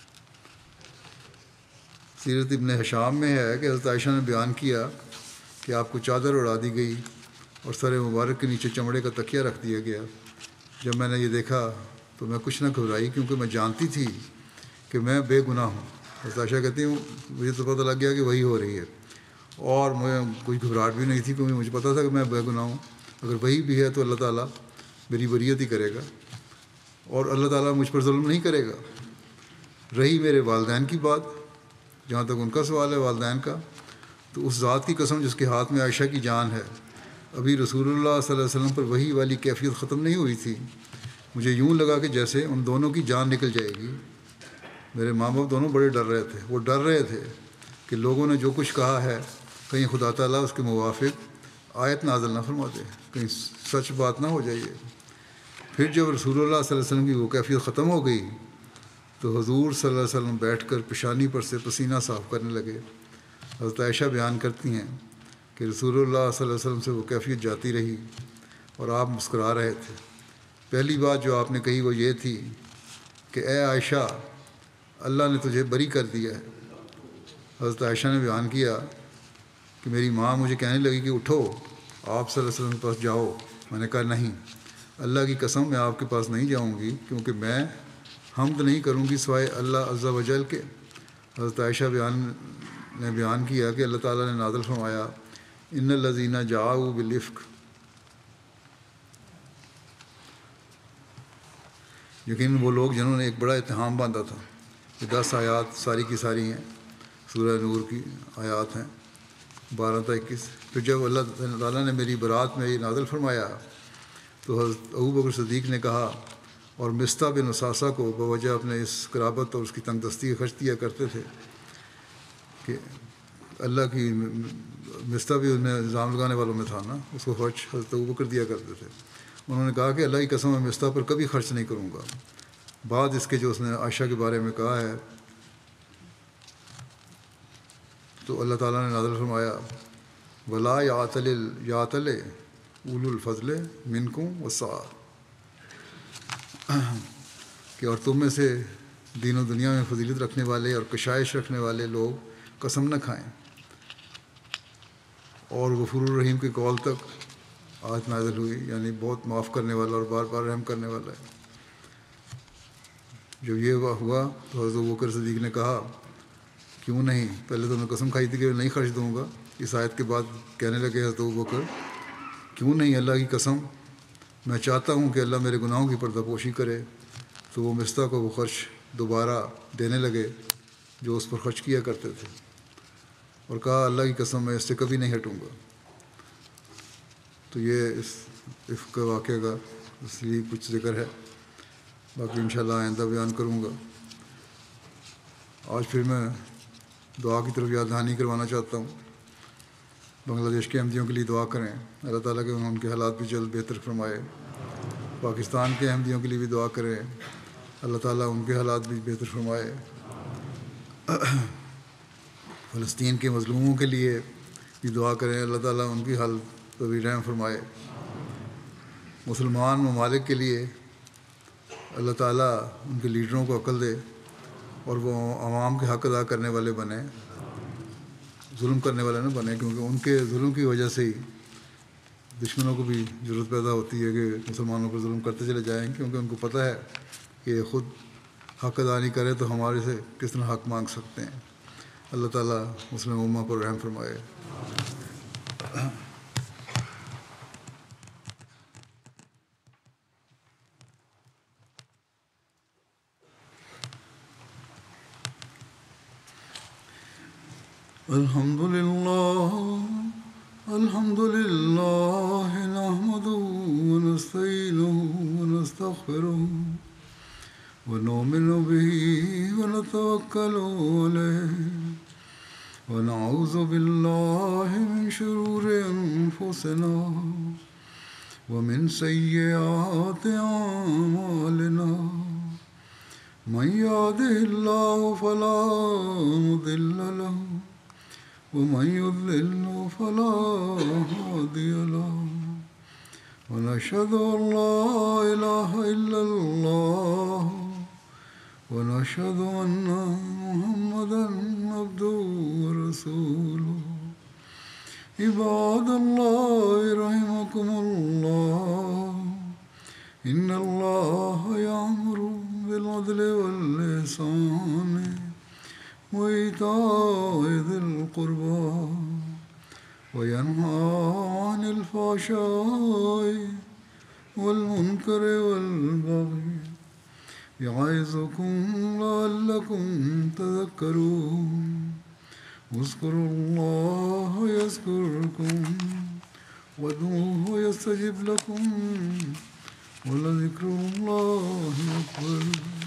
سیرت ابن ہشام میں ہے کہ حضرت عائشہ نے بیان کیا کہ آپ کو چادر اڑا دی گئی اور سر مبارک کے نیچے چمڑے کا تکیہ رکھ دیا گیا۔ جب میں نے یہ دیکھا تو میں کچھ نہ گھبرائی، کیونکہ میں جانتی تھی کہ میں بے گناہ ہوں۔ حضرت عائشہ کہتی ہوں مجھے تو پتہ لگ گیا کہ وہی ہو رہی ہے، اور مجھے کوئی گھبراہٹ بھی نہیں تھی، کیونکہ مجھے پتہ تھا کہ میں بے گناہ ہوں۔ اگر وہی بھی ہے تو اللہ تعالیٰ میری بریت ہی کرے گا، اور اللہ تعالیٰ مجھ پر ظلم نہیں کرے گا۔ رہی میرے والدین کی بات، جہاں تک ان کا سوال ہے والدین کا، تو اس ذات کی قسم جس کے ہاتھ میں عائشہ کی جان ہے، ابھی رسول اللہ صلی اللہ علیہ وسلم پر وحی والی کیفیت ختم نہیں ہوئی تھی، مجھے یوں لگا کہ جیسے ان دونوں کی جان نکل جائے گی۔ میرے ماں باپ دونوں بڑے ڈر رہے تھے، وہ ڈر رہے تھے کہ لوگوں نے جو کچھ کہا ہے کہیں خدا تعالیٰ اس کے موافق آیت نازل نہ فرما دے، کہیں سچ بات نہ ہو جائے۔ پھر جب رسول اللہ صلی اللہ علیہ وسلم کی وہ کیفیت ختم ہو گئی تو حضور صلی اللہ علیہ وسلم بیٹھ کر پیشانی پر سے پسینہ صاف کرنے لگے۔ حضرت عائشہ بیان کرتی ہیں کہ رسول اللہ صلی اللہ علیہ وسلم سے وہ کیفیت جاتی رہی اور آپ مسکرا رہے تھے۔ پہلی بات جو آپ نے کہی وہ یہ تھی کہ اے عائشہ اللہ نے تجھے بری کر دیا ہے۔ حضرت عائشہ نے بیان کیا کہ میری ماں مجھے کہنے لگی کہ اٹھو آپ صلی اللہ علیہ وسلم کے پاس جاؤ۔ میں نے کہا نہیں، اللہ کی قسم میں آپ کے پاس نہیں جاؤں گی، کیونکہ میں حمد نہیں کروں گی سوائے اللہ عز و جل کے۔ حضرت عائشہ بیان نے بیان کیا کہ اللہ تعالیٰ نے نازل فرمایا ان الذین جاءوا بالافک، یقیناً وہ لوگ جنہوں نے ایک بڑا اتہام باندھا تھا۔ یہ دس آیات ساری کی ساری ہیں، سورہ نور کی آیات ہیں بارہ تا اکیس۔ پھر جب اللہ تعالیٰ نے میری برات میں یہ نازل فرمایا تو حضرت ابوبکر صدیق نے کہا، اور مصطح بن اساسہ کو بوجہ اپنے اس قرابت اور اس کی تنگ دستی خرچ دیا کرتے تھے کہ اللہ کی مصطح بھی انہیں الزام لگانے والوں میں تھا نا، اس کو خرچ حضرت ابوبکر دیا کرتے تھے۔ انہوں نے کہا کہ اللہ کی قسم میں مصطح پر کبھی خرچ نہیں کروں گا۔ بعد اس کے جو اس نے عائشہ کے بارے میں کہا ہے تو اللہ تعالیٰ نے نازل فرمایا ولا یعتل یعتل اولو الفضل منکم والسعۃ، کہ اور تم میں سے دین و دنیا میں فضیلت رکھنے والے اور کشائش رکھنے والے لوگ قسم نہ کھائیں۔ اور غفور الرحیم کے قول تک آیت نازل ہوئی، یعنی بہت معاف کرنے والا اور بار بار رحم کرنے والا ہے۔ جب یہ ہوا تو حضرت ابوبکر صدیق نے کہا کیوں نہیں، پہلے تو میں قسم کھائی تھی کہ نہیں خرچ دوں گا، اس آیت کے بعد کہنے لگے حضرت ابوبکر کیوں نہیں، اللہ کی قسم میں چاہتا ہوں کہ اللہ میرے گناہوں کی پردہ پوشی کرے۔ تو وہ مصطح کو وہ خرچ دوبارہ دینے لگے جو اس پر خرچ کیا کرتے تھے، اور کہا اللہ کی قسم میں اس سے کبھی نہیں ہٹوں گا۔ تو یہ اس عفق کا واقعہ کا اس لیے کچھ ذکر ہے، باقی انشاءاللہ آئندہ بیان کروں گا۔ آج پھر میں دعا کی طرف یاد دہانی کروانا چاہتا ہوں۔ بنگلہ دیش کے احمدیوں کے لیے دعا کریں، اللہ تعالیٰ کے ان کے حالات بھی جلد بہتر فرمائے۔ پاکستان کے احمدیوں کے لیے بھی دعا کریں، اللہ تعالیٰ ان کے حالات بھی بہتر فرمائے۔ فلسطین کے مظلوموں کے لیے بھی دعا کریں، اللہ تعالیٰ ان کی حالت پر بھی رحم فرمائے۔ مسلمان ممالک کے لیے اللہ تعالیٰ ان کے لیڈروں کو عقل دے اور وہ عوام کے حق ادا کرنے والے بنیں، ظلم کرنے والے نہ بنیں، کیونکہ ان کے ظلم کی وجہ سے ہی دشمنوں کو بھی ضرورت پیدا ہوتی ہے کہ مسلمانوں پر ظلم کرتے چلے جائیں، کیونکہ ان کو پتہ ہے کہ خود حق ادا نہیں کرے تو ہمارے سے کس طرح حق مانگ سکتے ہیں۔ اللہ تعالیٰ مسلم امہ پر رحم فرمائے۔ الحمد للہ الحمد للہ نحمدہ ونستعینہ ونستغفرہ ونؤمن بہ ونتوکل علیہ ونعوذ باللہ من شرور انفسنا ومن سیئات اعمالنا من یہدہ اللہ فلا مضل لہ ومن يضلل فلا هادي له ونشهد أن لا إله إلا الله ونشهد أن محمدا عبده ورسوله عباد الله رحمكم الله إن الله يأمر بالعدل والإحسان وإيتاء ذي القربى وينهى عن الفحشاء والمنكر والبغي يعظكم لعلكم تذكرون اذكروا الله يذكركم وادعوه يستجب لكم ولذكر الله أكبر۔